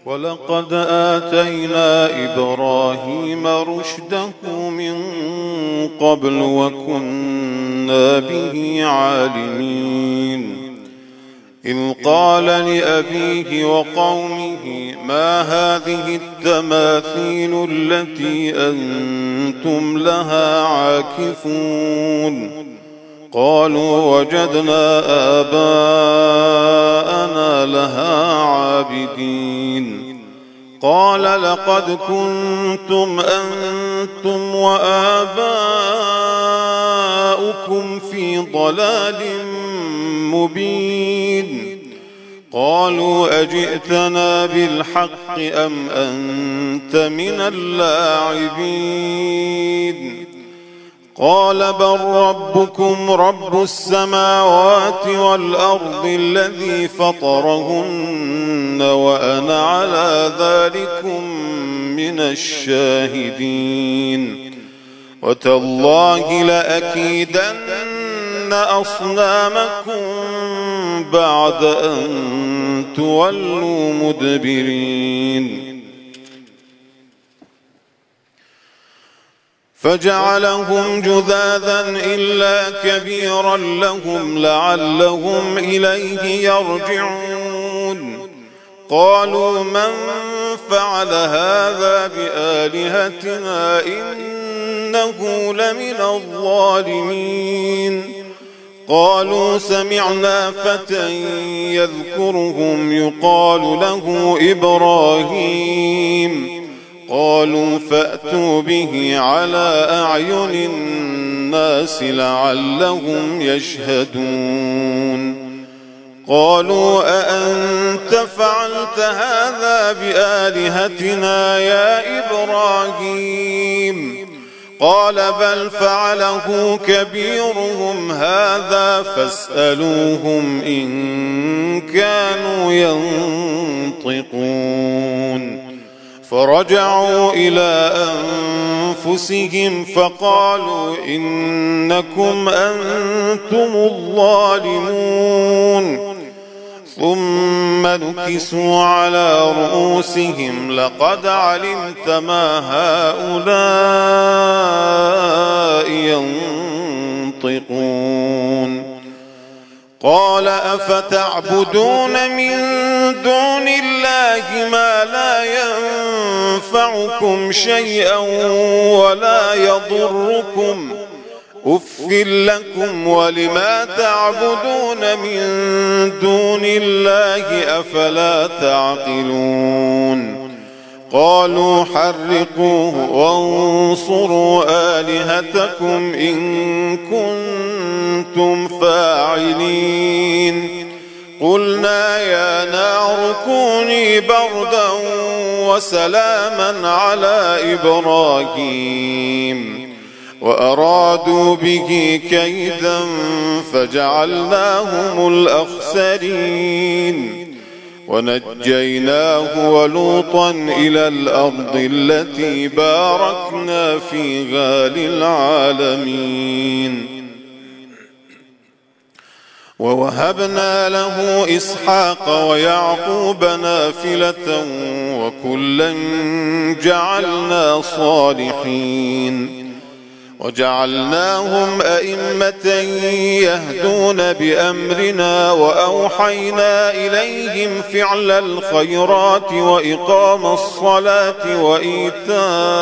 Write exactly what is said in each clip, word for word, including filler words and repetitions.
ولقد آتينا إبراهيم رشده من قبل وكنا به عالمين إذ قال لأبيه وقومه ما هذه التماثيل التي أنتم لها عاكفون قالوا وجدنا آباءنا لها عابدين قال لقد كنتم أنتم وآباؤكم في ضلال مبين قالوا أجئتنا بالحق أم أنت من اللاعبين قال بل ربكم رب السماوات والأرض الذي فطرهن وأنا على ذلكم من الشاهدين وتالله لأكيدن أصنامكم بعد أن تولوا مدبرين فجعلهم جذاذا إلا كبيرا لهم لعلهم إليه يرجعون قالوا من فعل هذا بآلهتنا إنه لمن الظالمين قالوا سمعنا فتى يذكرهم يقال له إبراهيم قالوا فأتوا به على أعين الناس لعلهم يشهدون قالوا أأنت فعلت هذا بآلهتنا يا إبراهيم قال بل فعله كبيرهم هذا فاسألوهم إن كانوا ينطقون فرجعوا إلى أنفسهم فقالوا إنكم أنتم الظالمون ثم نكسوا على رؤوسهم لقد علمت ما هؤلاء ينطقون قال أفتعبدون من دون الله ما لا ينفعكم شيئا ولا يضركم أف لكم ولما تعبدون من دون الله أفلا تعقلون قالوا حرقوه وانصروا آلهتكم إن كنتم فاعلين قلنا يا نار كوني بردا وسلاما على إبراهيم وأرادوا به كيدا فجعلناهم الأخسرين ونجيناه ولوطا إلى الأرض التي باركنا فيها للعالمين ووهبنا له إسحاق ويعقوب نافلة وكلا جعلنا صالحين وجعلناهم أئمة يهدون بأمرنا وأوحينا إليهم فعل الخيرات وإقام الصلاة وإيتاء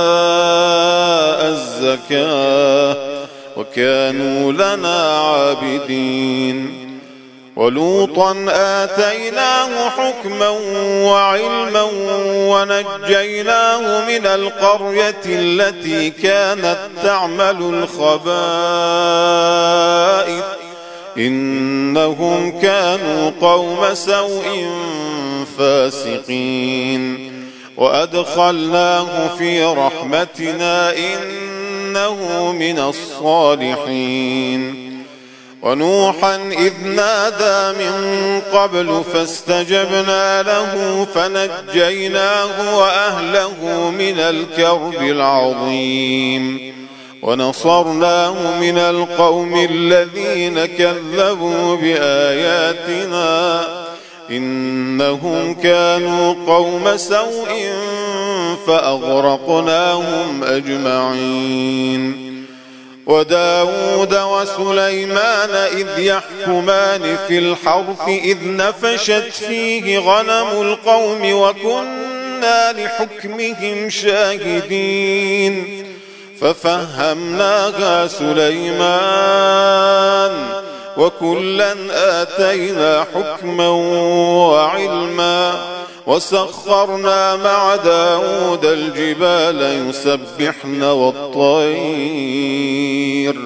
الزكاة وكانوا لنا عابدين ولوطا آتيناه حكما وعلما ونجيناه من القرية التي كانت تعمل الخبائث إنهم كانوا قوم سوء فاسقين وأدخلناه في رحمتنا إنه من الصالحين ونوحا إذ نادى من قبل فاستجبنا له فنجيناه وأهله من الكرب العظيم ونصرناه من القوم الذين كذبوا بآياتنا إنهم كانوا قوم سوء فأغرقناهم أجمعين. وداود وسليمان إذ يحكمان في الحرث إذ نفشت فيه غنم القوم وكنا لحكمهم شاهدين ففهمناها سليمان وكلا آتينا حكما وعلما وسخرنا مع داود الجبال يسبحن والطير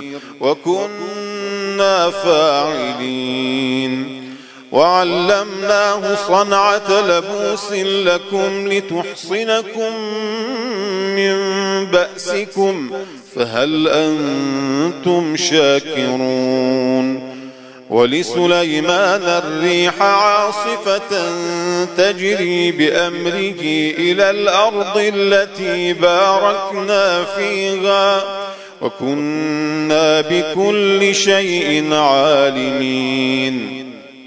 وكنا فاعلين. وعلمناه صنعة لبوس لكم لتحصنكم من بأسكم فهل أنتم شاكرون. ولسليمان الريح عاصفة تجري بأمره إلى الأرض التي باركنا فيها وكنا بكل شيء عالمين.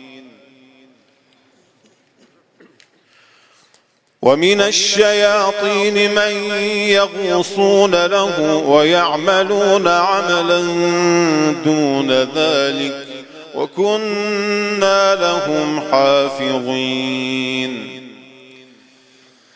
ومن الشياطين من يغوصون له ويعملون عملا دون ذلك وكنا لهم حافظين.